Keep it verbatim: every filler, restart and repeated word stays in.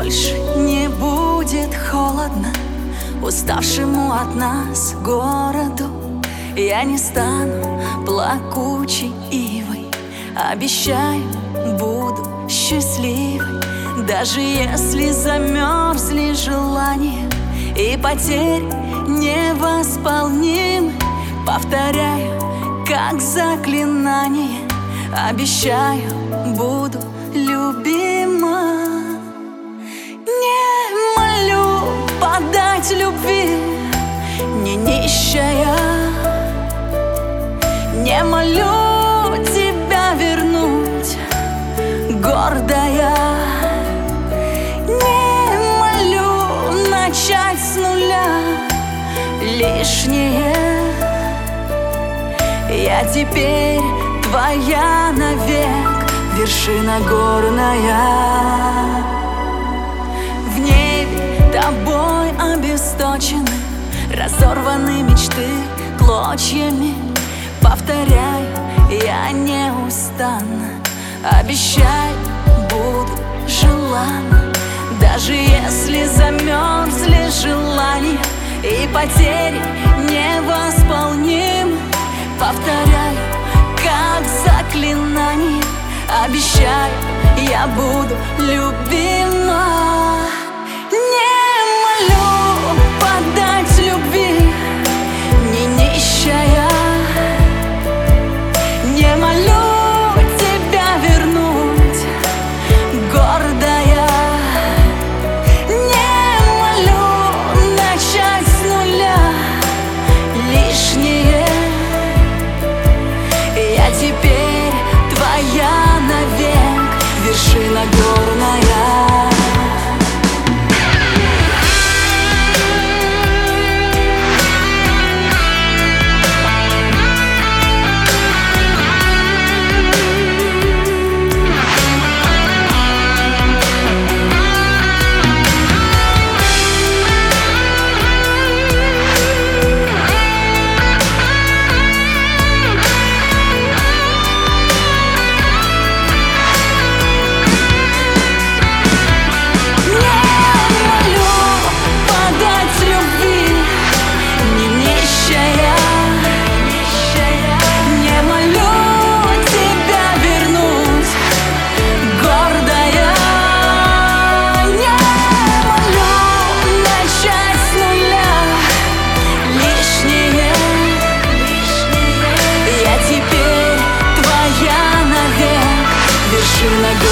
больше не будет холодно уставшему от нас городу. Я не стану плакучей ивой, обещаю, буду счастливой. Даже если замерзли желания и потери невосполнимы, повторяю, как заклинание, обещаю, буду любима. Не молю подать любви, не нищая, не молю тебя вернуть, гордая. Не молю начать с нуля, лишнее. Я теперь твоя навек, вершина горная. В небе тобой обесточены, разорваны мечты клочьями. Повторяю, я неустанно, обещаю, буду желанна. Даже если замерзли желания и потери невосполнимы, повторяю, как заклинание, обещаю, я буду любима. Не молю подать любви, не нищая, не молю тебя вернуть, гордая. Не молю начать с нуля, лишнее. Я теперь твоя навек, вершина горная. Вершина горная.